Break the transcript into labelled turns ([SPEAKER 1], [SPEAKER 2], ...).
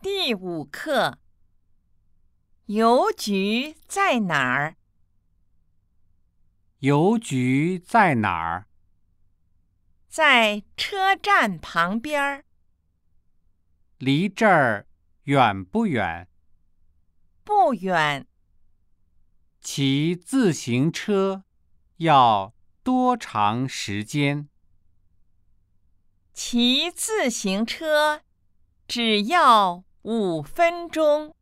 [SPEAKER 1] 第5课，邮局在哪儿？
[SPEAKER 2] 邮局在哪儿？
[SPEAKER 1] 在车站旁边儿。
[SPEAKER 2] 离这儿远不远？
[SPEAKER 1] 不远。
[SPEAKER 2] 骑自行车要多长时间？
[SPEAKER 1] 骑自行车只要5分钟。